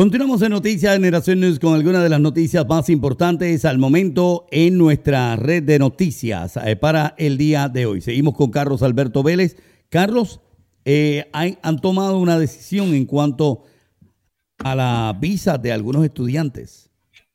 Continuamos en Noticias Generación News con algunas de las noticias más importantes al momento en nuestra red de noticias para el día de hoy. Seguimos con Carlos Alberto Vélez. Carlos, han tomado una decisión en cuanto a la visa de algunos estudiantes.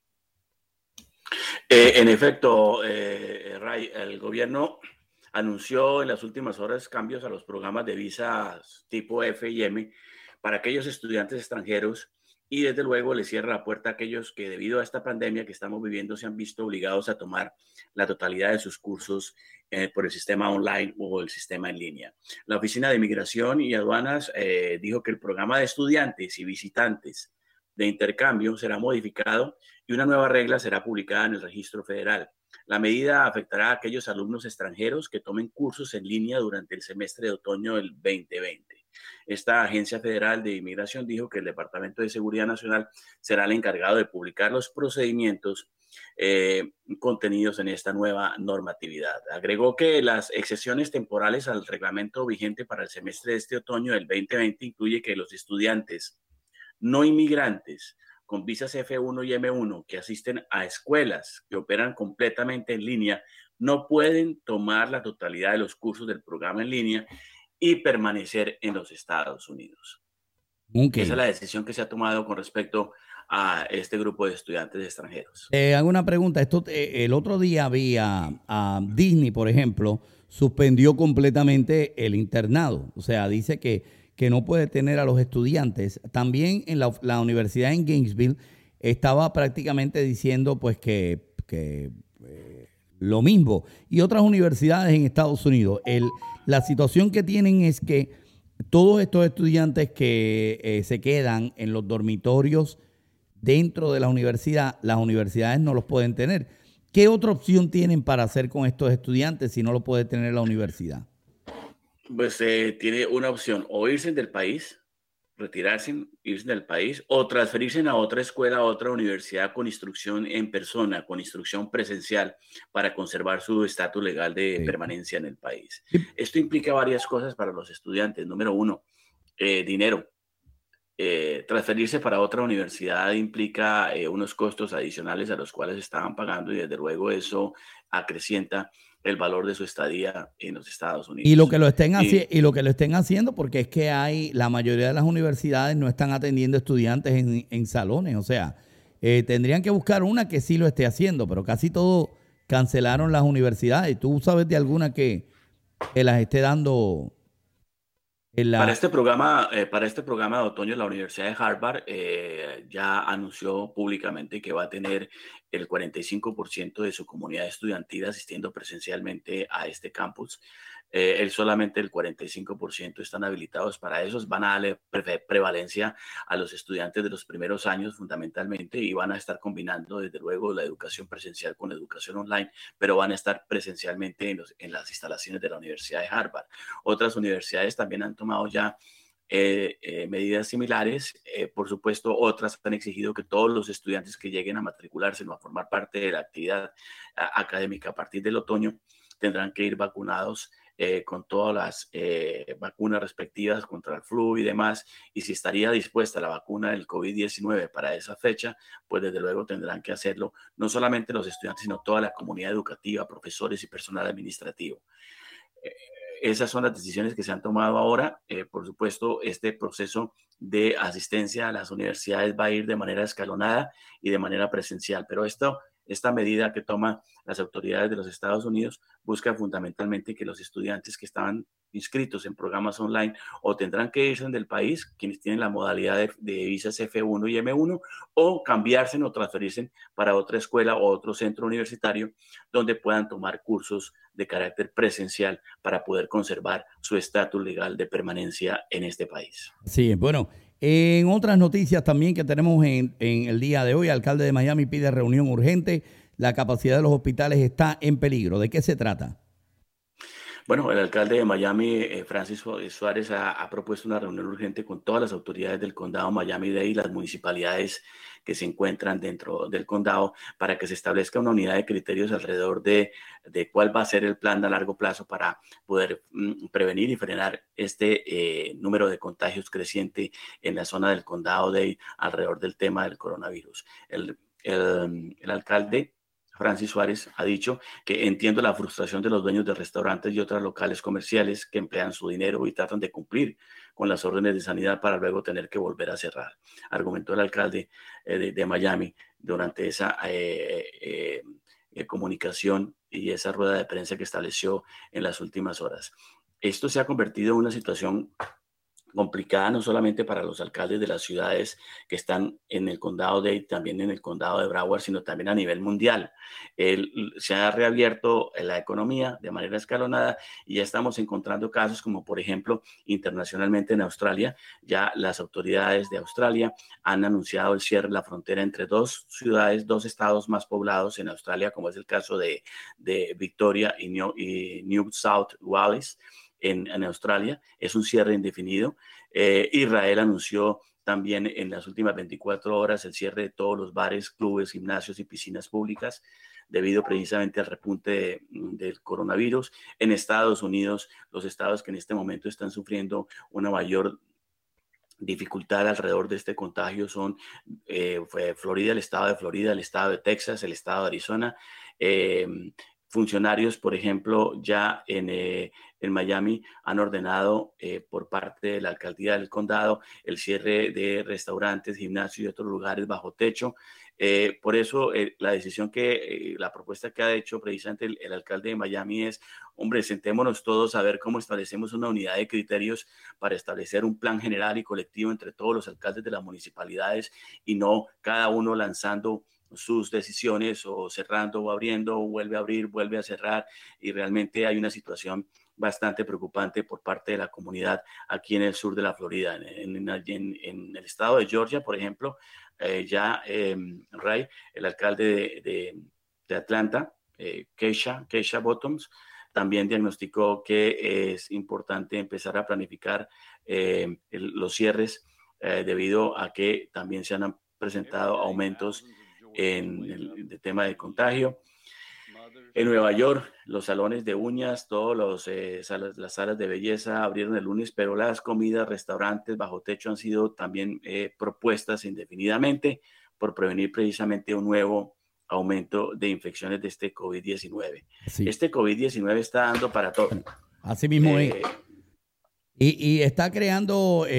En efecto, Ray, el gobierno anunció en las últimas horas cambios a los programas de visas tipo F y M para aquellos estudiantes extranjeros y desde luego le cierra la puerta a aquellos que debido a esta pandemia que estamos viviendo se han visto obligados a tomar la totalidad de sus cursos por el sistema online o el sistema en línea. La Oficina de Migración y Aduanas dijo que el programa de estudiantes y visitantes de intercambio será modificado y una nueva regla será publicada en el Registro Federal. La medida afectará a aquellos alumnos extranjeros que tomen cursos en línea durante el semestre de otoño del 2020. Esta agencia federal de inmigración dijo que el Departamento de Seguridad Nacional será el encargado de publicar los procedimientos contenidos en esta nueva normatividad. Agregó que las excepciones temporales al reglamento vigente para el semestre de este otoño del 2020 incluye que los estudiantes no inmigrantes con visas F1 y M1 que asisten a escuelas que operan completamente en línea no pueden tomar la totalidad de los cursos del programa en línea y permanecer en los Estados Unidos. Okay. Esa es la decisión que se ha tomado con respecto a este grupo de estudiantes extranjeros. Hago una pregunta. El otro día había a Disney, por ejemplo, suspendió completamente el internado. O sea, dice que no puede tener a los estudiantes. También en la universidad en Gainesville estaba prácticamente diciendo pues que lo mismo. Y otras universidades en Estados Unidos. La situación que tienen es que todos estos estudiantes que se quedan en los dormitorios dentro de la universidad, las universidades no los pueden tener. ¿Qué otra opción tienen para hacer con estos estudiantes si no lo puede tener la universidad? Pues tiene una opción, o irse del país, retirarse, irse del país, o transferirse a otra escuela, a otra universidad con instrucción en persona, con instrucción presencial, para conservar su estatus legal de permanencia en el país. Esto implica varias cosas para los estudiantes. Número uno, dinero. Transferirse para otra universidad implica unos costos adicionales a los cuales estaban pagando y desde luego eso acrecienta el valor de su estadía en los Estados Unidos. Y lo que lo estén haciendo, porque es que la mayoría de las universidades no están atendiendo estudiantes en salones, o sea, tendrían que buscar una que sí lo esté haciendo, pero casi todo cancelaron las universidades. ¿Tú sabes de alguna que las esté dando? Para este programa de otoño, la Universidad de Harvard ya anunció públicamente que va a tener el 45% de su comunidad estudiantil asistiendo presencialmente a este campus. Solamente el 45% están habilitados para eso. Van a darle prevalencia a los estudiantes de los primeros años fundamentalmente y van a estar combinando desde luego la educación presencial con la educación online, pero van a estar presencialmente en las instalaciones de la Universidad de Harvard. Otras universidades también han tomado ya medidas similares. Por supuesto, otras han exigido que todos los estudiantes que lleguen a matricularse o a formar parte de la actividad académica a partir del otoño tendrán que ir vacunados con todas las vacunas respectivas contra el flu y demás, y si estaría dispuesta la vacuna del COVID-19 para esa fecha, pues desde luego tendrán que hacerlo, no solamente los estudiantes, sino toda la comunidad educativa, profesores y personal administrativo. Esas son las decisiones que se han tomado ahora. Por supuesto, este proceso de asistencia a las universidades va a ir de manera escalonada y de manera presencial, pero esta medida que toman las autoridades de los Estados Unidos busca fundamentalmente que los estudiantes que estaban inscritos en programas online o tendrán que irse del país, quienes tienen la modalidad de visas F1 y M1, o cambiarse o transferirse para otra escuela o otro centro universitario donde puedan tomar cursos de carácter presencial para poder conservar su estatus legal de permanencia en este país. Sí, bueno. En otras noticias también que tenemos en el día de hoy, el alcalde de Miami pide reunión urgente. La capacidad de los hospitales está en peligro. ¿De qué se trata? Bueno, el alcalde de Miami, Francis Suárez, ha propuesto una reunión urgente con todas las autoridades del condado Miami-Dade y las municipalidades que se encuentran dentro del condado para que se establezca una unidad de criterios alrededor de cuál va a ser el plan a largo plazo para poder prevenir y frenar este número de contagios creciente en la zona del condado Dade alrededor del tema del coronavirus. El alcalde Francis Suárez ha dicho que entiendo la frustración de los dueños de restaurantes y otros locales comerciales que emplean su dinero y tratan de cumplir con las órdenes de sanidad para luego tener que volver a cerrar, argumentó el alcalde de Miami durante esa comunicación y esa rueda de prensa que estableció en las últimas horas. Esto se ha convertido en una situación complicada no solamente para los alcaldes de las ciudades que están en el condado de, también en el condado de Broward, sino también a nivel mundial. Se ha reabierto la economía de manera escalonada y ya estamos encontrando casos como, por ejemplo, internacionalmente en Australia. Ya las autoridades de Australia han anunciado el cierre de la frontera entre dos ciudades, dos estados más poblados en Australia, como es el caso de Victoria y New South Wales. En Australia, es un cierre indefinido. Israel anunció también en las últimas 24 horas el cierre de todos los bares, clubes, gimnasios y piscinas públicas debido precisamente al repunte del coronavirus. En Estados Unidos, los estados que en este momento están sufriendo una mayor dificultad alrededor de este contagio son Florida, el estado de Florida, el estado de Texas, el estado de Arizona. Funcionarios, por ejemplo, ya en Miami han ordenado por parte de la alcaldía del condado el cierre de restaurantes, gimnasios y otros lugares bajo techo. Por eso la decisión la propuesta que ha hecho precisamente el alcalde de Miami es, hombre, sentémonos todos a ver cómo establecemos una unidad de criterios para establecer un plan general y colectivo entre todos los alcaldes de las municipalidades y no cada uno lanzando sus decisiones o cerrando o abriendo, o vuelve a abrir, vuelve a cerrar, y realmente hay una situación bastante preocupante por parte de la comunidad aquí en el sur de la Florida. En el estado de Georgia, por ejemplo, Ray, el alcalde de Atlanta, Keisha Bottoms, también diagnosticó que es importante empezar a planificar los cierres debido a que también se han presentado aumentos en el tema de contagio. En Nueva York, los salones de uñas, las salas de belleza abrieron el lunes, pero las comidas, restaurantes bajo techo han sido también propuestas indefinidamente por prevenir precisamente un nuevo aumento de infecciones de este COVID-19. Sí. Este COVID-19 está dando para todo. Así mismo es. Y está creando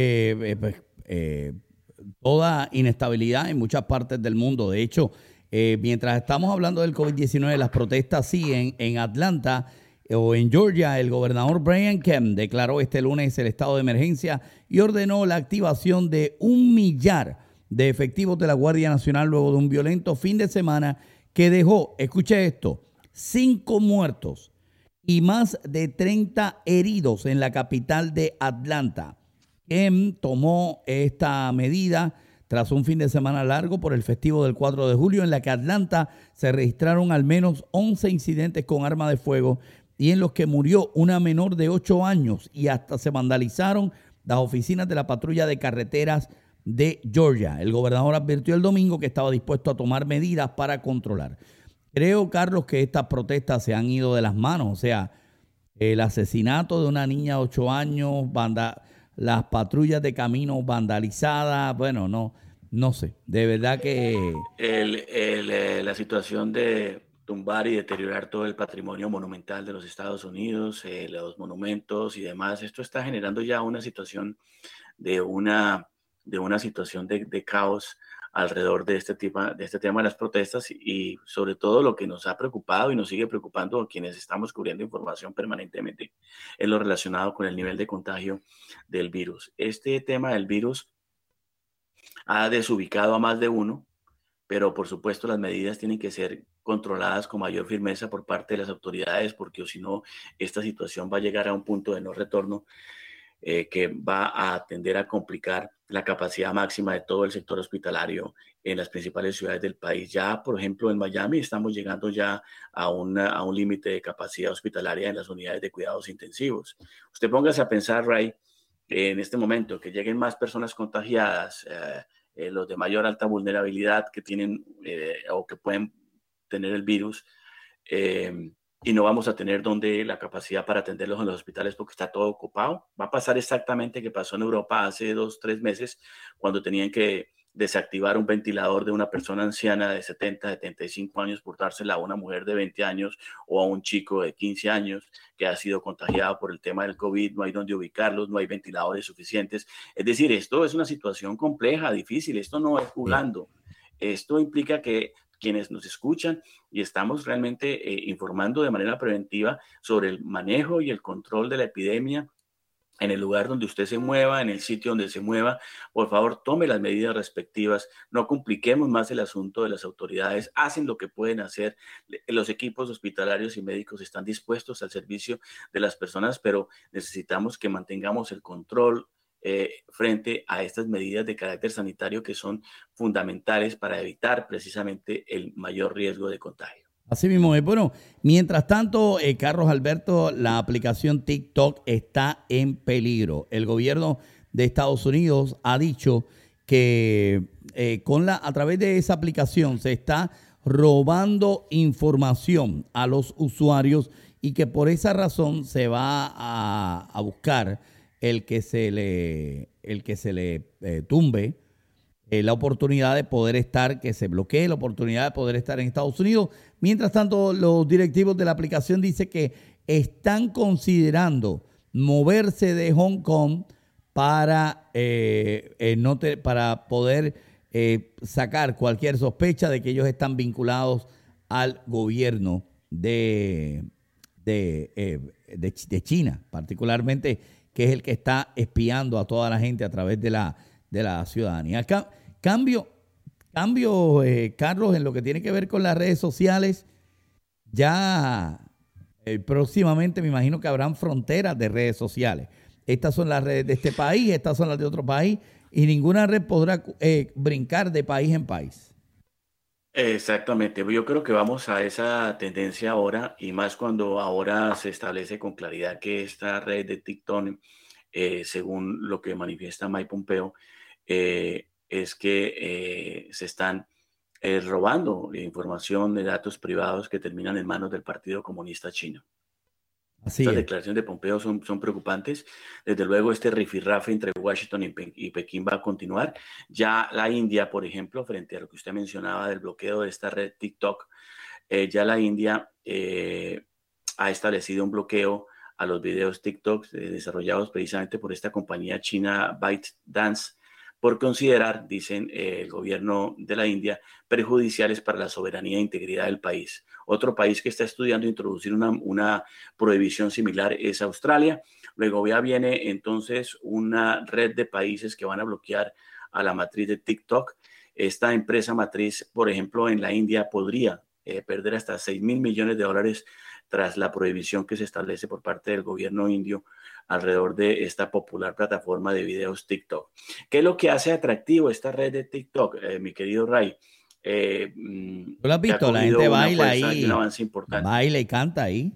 toda inestabilidad en muchas partes del mundo. De hecho, mientras estamos hablando del COVID-19, las protestas siguen en Atlanta o en Georgia. El gobernador Brian Kemp declaró este lunes el estado de emergencia y ordenó la activación de 1,000,000 de efectivos de la Guardia Nacional luego de un violento fin de semana que dejó, escuche esto, 5 muertos y más de 30 heridos en la capital de Atlanta. Kemp tomó esta medida tras un fin de semana largo por el festivo del 4 de julio, en la que Atlanta se registraron al menos 11 incidentes con arma de fuego y en los que murió una menor de 8 años y hasta se vandalizaron las oficinas de la patrulla de carreteras de Georgia. El gobernador advirtió el domingo que estaba dispuesto a tomar medidas para controlar. Creo, Carlos, que estas protestas se han ido de las manos. O sea, el asesinato de una niña de 8 años, las patrullas de caminos vandalizadas, bueno, no sé, de verdad que... La situación de tumbar y deteriorar todo el patrimonio monumental de los Estados Unidos, los monumentos y demás, esto está generando ya una situación de una situación de caos alrededor de este tema de las protestas y sobre todo lo que nos ha preocupado y nos sigue preocupando a quienes estamos cubriendo información permanentemente es lo relacionado con el nivel de contagio del virus. Este tema del virus ha desubicado a más de uno, pero por supuesto las medidas tienen que ser controladas con mayor firmeza por parte de las autoridades porque si no, esta situación va a llegar a un punto de no retorno que va a tender a complicar la capacidad máxima de todo el sector hospitalario en las principales ciudades del país. Ya, por ejemplo, en Miami estamos llegando ya a un límite de capacidad hospitalaria en las unidades de cuidados intensivos. Usted póngase a pensar, Ray, en este momento que lleguen más personas contagiadas, los de mayor alta vulnerabilidad que tienen o que pueden tener el virus, y no vamos a tener donde la capacidad para atenderlos en los hospitales porque está todo ocupado. Va a pasar exactamente que pasó en Europa hace 2-3 meses, cuando tenían que desactivar un ventilador de una persona anciana de 70-75 años por dársela a una mujer de 20 años o a un chico de 15 años que ha sido contagiado por el tema del COVID. No hay donde ubicarlos, no hay ventiladores suficientes. Es decir, esto es una situación compleja, difícil. Esto no es jugando. Esto implica que quienes nos escuchan y estamos realmente informando de manera preventiva sobre el manejo y el control de la epidemia en el lugar donde usted se mueva, en el sitio donde se mueva. Por favor, tome las medidas respectivas, no compliquemos más el asunto. De las autoridades hacen lo que pueden hacer, los equipos hospitalarios y médicos están dispuestos al servicio de las personas, pero necesitamos que mantengamos el control frente a estas medidas de carácter sanitario que son fundamentales para evitar precisamente el mayor riesgo de contagio. Así mismo es. Bueno, mientras tanto, Carlos Alberto, la aplicación TikTok está en peligro. El gobierno de Estados Unidos ha dicho que a través de esa aplicación se está robando información a los usuarios y que por esa razón se va a buscar el que se le tumbe la oportunidad de poder estar, que se bloquee la oportunidad de poder estar en Estados Unidos. Mientras tanto, los directivos de la aplicación dicen que están considerando moverse de Hong Kong para poder sacar cualquier sospecha de que ellos están vinculados al gobierno de China, particularmente, que es el que está espiando a toda la gente a través de la ciudadanía. Cambio, Carlos, en lo que tiene que ver con las redes sociales. Ya próximamente me imagino que habrán fronteras de redes sociales. Estas son las redes de este país, estas son las de otro país, y ninguna red podrá brincar de país en país. Exactamente, yo creo que vamos a esa tendencia ahora, y más cuando ahora se establece con claridad que esta red de TikTok, según lo que manifiesta Mike Pompeo, es que se están robando información de datos privados que terminan en manos del Partido Comunista Chino. Estas declaraciones de Pompeo son preocupantes. Desde luego, este rifirrafe entre Washington y Pekín va a continuar. Ya la India, por ejemplo, frente a lo que usted mencionaba del bloqueo de esta red TikTok, ya la India ha establecido un bloqueo a los videos TikTok desarrollados precisamente por esta compañía china ByteDance, por considerar, dicen el gobierno de la India, perjudiciales para la soberanía e integridad del país. Otro país que está estudiando introducir una prohibición similar es Australia. Luego ya viene entonces una red de países que van a bloquear a la matriz de TikTok. Esta empresa matriz, por ejemplo, en la India podría perder hasta $6,000 millones tras la prohibición que se establece por parte del gobierno indio alrededor de esta popular plataforma de videos TikTok. ¿Qué es lo que hace atractivo esta red de TikTok, mi querido Ray? ¿Tú lo has visto? La gente baila ahí, un avance importante. Baila y canta ahí.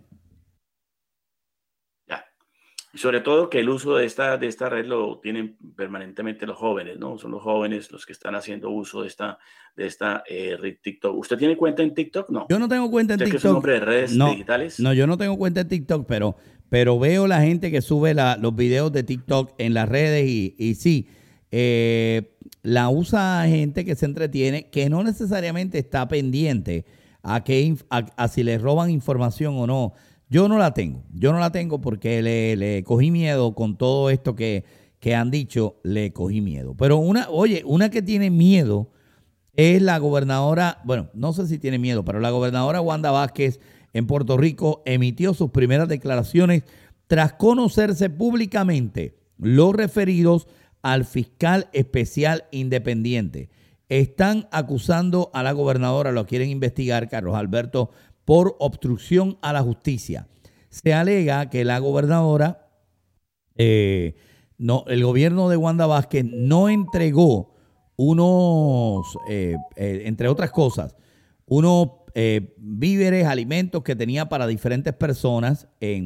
Ya. Y sobre todo que el uso de esta red lo tienen permanentemente los jóvenes, ¿no? Son los jóvenes los que están haciendo uso de esta red TikTok. ¿Usted tiene cuenta en TikTok? No. Yo no tengo cuenta en TikTok. ¿Que es un nombre de redes digitales? No, yo no tengo cuenta en TikTok, pero veo la gente que sube los videos de TikTok en las redes y sí, la usa gente que se entretiene, que no necesariamente está pendiente a si le roban información o no. Yo no la tengo porque le cogí miedo con todo esto que han dicho, le cogí miedo. Pero una que tiene miedo es la gobernadora, bueno, no sé si tiene miedo, pero la gobernadora Wanda Vázquez en Puerto Rico emitió sus primeras declaraciones tras conocerse públicamente los referidos al fiscal especial independiente. Están acusando a la gobernadora, lo quieren investigar, Carlos Alberto, por obstrucción a la justicia. Se alega que la gobernadora no, el gobierno de Wanda Vázquez no entregó unos, entre otras cosas, unos víveres, alimentos que tenía para diferentes personas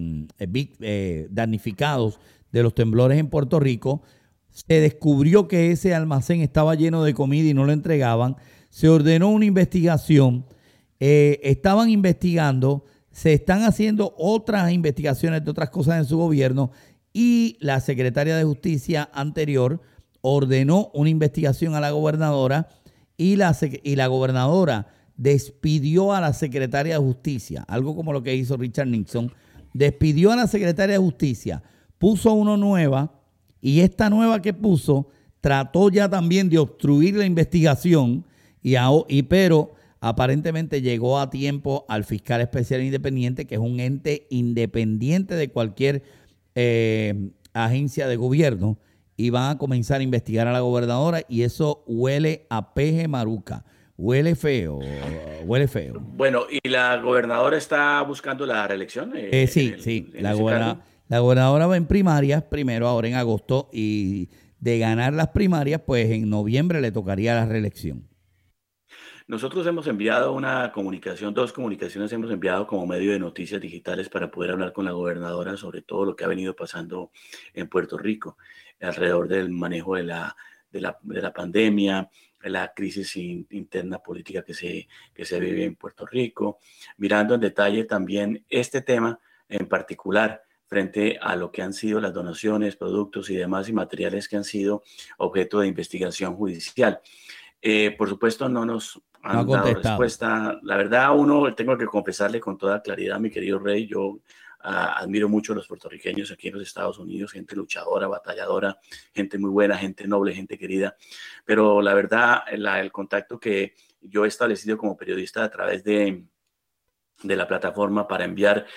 damnificados de los temblores en Puerto Rico. Se descubrió que ese almacén estaba lleno de comida y no lo entregaban. Se ordenó una investigación. Estaban investigando. Se están haciendo otras investigaciones de otras cosas en su gobierno. Y la secretaria de Justicia anterior ordenó una investigación a la gobernadora. Y la gobernadora despidió a la secretaria de Justicia. Algo como lo que hizo Richard Nixon. Despidió a la secretaria de Justicia. Puso una nueva. Y esta nueva que puso trató ya también de obstruir la investigación, pero aparentemente llegó a tiempo al fiscal especial independiente, que es un ente independiente de cualquier agencia de gobierno, y van a comenzar a investigar a la gobernadora, y eso huele a peje maruca. Huele feo, huele feo. Bueno, ¿y la gobernadora está buscando la reelección? Sí, la gobernadora va en primarias primero, ahora en agosto, y de ganar las primarias, pues en noviembre le tocaría la reelección. Nosotros hemos enviado una comunicación, 2 comunicaciones hemos enviado como medio de noticias digitales para poder hablar con la gobernadora sobre todo lo que ha venido pasando en Puerto Rico alrededor del manejo de la pandemia, la crisis interna política que se vive en Puerto Rico, mirando en detalle también este tema en particular frente a lo que han sido las donaciones, productos y demás y materiales que han sido objeto de investigación judicial. Por supuesto, no nos han dado respuesta. La verdad, tengo que confesarle con toda claridad, mi querido Rey, yo admiro mucho a los puertorriqueños aquí en los Estados Unidos, gente luchadora, batalladora, gente muy buena, gente noble, gente querida. Pero la verdad, el contacto que yo he establecido como periodista a través de la plataforma para enviar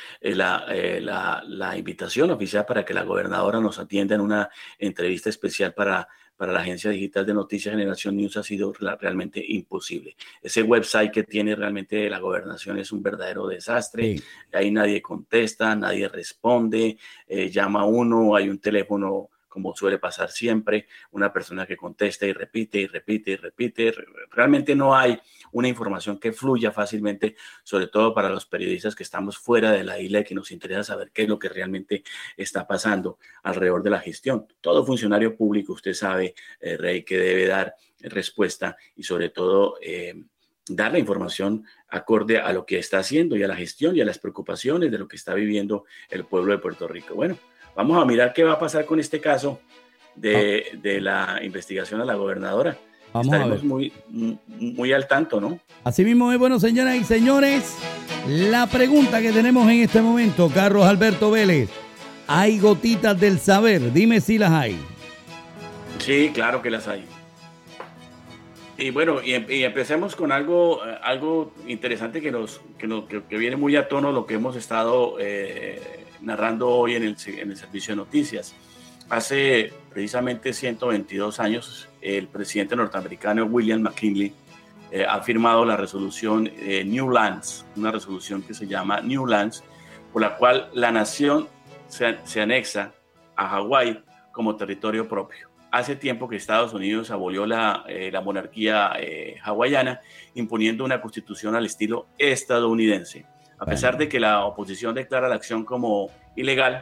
la invitación oficial para que la gobernadora nos atienda en una entrevista especial para la agencia digital de noticias Generación News ha sido realmente imposible. Ese website que tiene realmente la gobernación es un verdadero desastre. Sí. Ahí nadie contesta, nadie responde, llama uno, hay un teléfono como suele pasar siempre, una persona que contesta y repite y repite y repite. Realmente no hay una información que fluya fácilmente, sobre todo para los periodistas que estamos fuera de la isla y que nos interesa saber qué es lo que realmente está pasando alrededor de la gestión. Todo funcionario público, usted sabe, Rey, que debe dar respuesta y sobre todo dar la información acorde a lo que está haciendo y a la gestión y a las preocupaciones de lo que está viviendo el pueblo de Puerto Rico. Bueno, vamos a mirar qué va a pasar con este caso de la investigación a la gobernadora. Estaremos muy al tanto, ¿no? Así mismo es. Bueno, señoras y señores, la pregunta que tenemos en este momento, Carlos Alberto Vélez, ¿hay gotitas del saber? Dime si las hay. Sí, claro que las hay. Y bueno, y empecemos con algo interesante que viene muy a tono lo que hemos estado narrando hoy en el servicio de noticias. Hace precisamente 122 años, el presidente norteamericano William McKinley ha firmado la resolución New Lands, una resolución que se llama New Lands, por la cual la nación se anexa a Hawái como territorio propio. Hace tiempo que Estados Unidos abolió la monarquía hawaiana, imponiendo una constitución al estilo estadounidense. A pesar de que la oposición declara la acción como ilegal,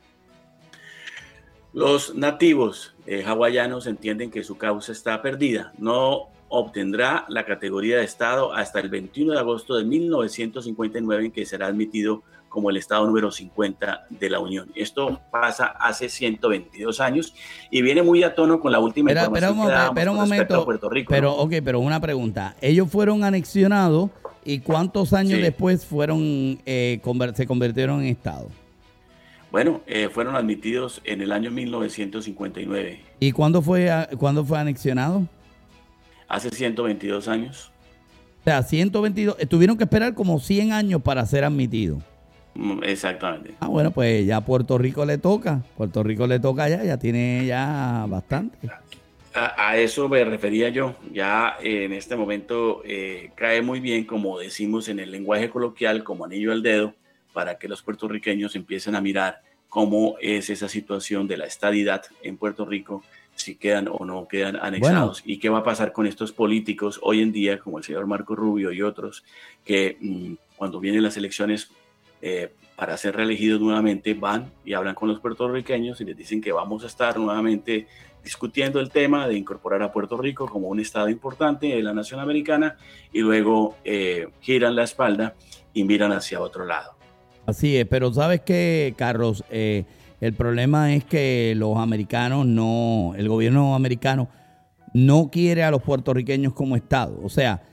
los nativos hawaianos entienden que su causa está perdida. No obtendrá la categoría de estado hasta el 21 de agosto de 1959, en que será admitido como el estado número 50 de la Unión. Esto pasa hace 122 años y viene muy a tono con la última información que dábamos respecto a Puerto Rico. Pero una pregunta. Ellos fueron anexionados y ¿cuántos años después se convirtieron en estado? Bueno, fueron admitidos en el año 1959. ¿Y cuándo fue anexionado? Hace 122 años. O sea, 122, tuvieron que esperar como 100 años para ser admitidos. Exactamente. Bueno, pues ya a Puerto Rico le toca. Ya tiene ya bastante. A eso me refería yo. Ya en este momento cae muy bien, como decimos en el lenguaje coloquial, como anillo al dedo, para que los puertorriqueños empiecen a mirar cómo es esa situación de la estadidad en Puerto Rico, si quedan o no quedan anexados, y qué va a pasar con estos políticos hoy en día, como el señor Marco Rubio y otros, que cuando vienen las elecciones para ser reelegidos nuevamente, van y hablan con los puertorriqueños y les dicen que vamos a estar nuevamente discutiendo el tema de incorporar a Puerto Rico como un estado importante de la nación americana, y luego giran la espalda y miran hacia otro lado. Así es, pero ¿sabes qué, Carlos? El problema es que los americanos el gobierno americano no quiere a los puertorriqueños como estado. O sea,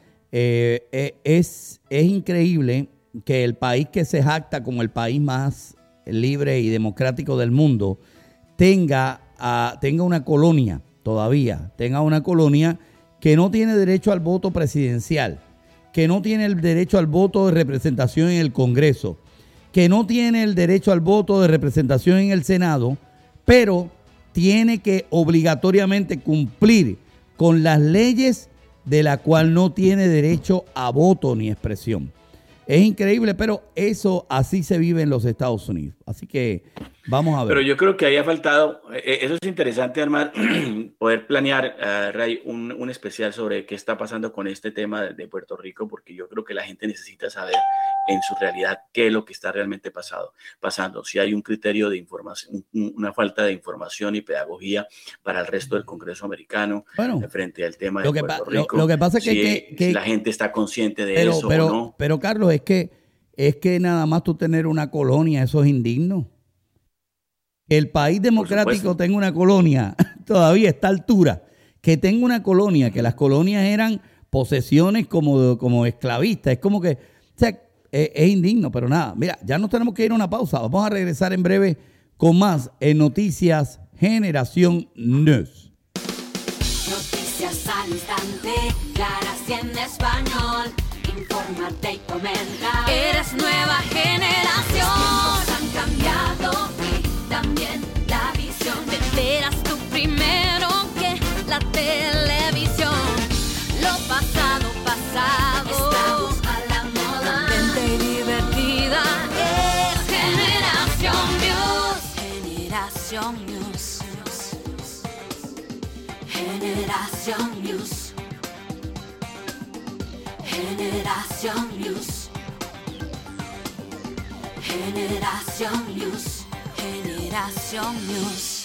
es increíble que el país que se jacta como el país más libre y democrático del mundo tenga una colonia todavía, tenga una colonia que no tiene derecho al voto presidencial, que no tiene el derecho al voto de representación en el Congreso, que no tiene el derecho al voto de representación en el Senado, pero tiene que obligatoriamente cumplir con las leyes de la cual no tiene derecho a voto ni expresión. Es increíble, pero eso así se vive en los Estados Unidos. Así que vamos a ver. Pero yo creo que ahí ha faltado, eso es interesante, Armar, poder planear, Ray, un especial sobre qué está pasando con este tema de Puerto Rico, porque yo creo que la gente necesita saber en su realidad qué es lo que está realmente pasando. Si hay un criterio de información, una falta de información y pedagogía para el resto del Congreso americano frente al tema de Puerto Rico. Lo que pasa es si la gente está consciente de eso o no. Pero Carlos, es que nada más tú tener una colonia, eso es indigno. El país democrático tenga una colonia todavía a esta altura, que tenga una colonia, que las colonias eran posesiones como esclavistas, es como que, o sea, es indigno, pero nada. Mira, ya nos tenemos que ir a una pausa. Vamos a regresar en breve con más en Noticias Generación News. Noticias al instante, claras y en español. Infórmate y comenta. Eres nueva generación. Los tiempos han cambiado y también la visión. Te enteras tú primero que la televisión. Lo pasado. Estamos a la moda. Contenta y divertida. Es Generación News. Generación News. Generación News. Generación News. Generación News. Generación News.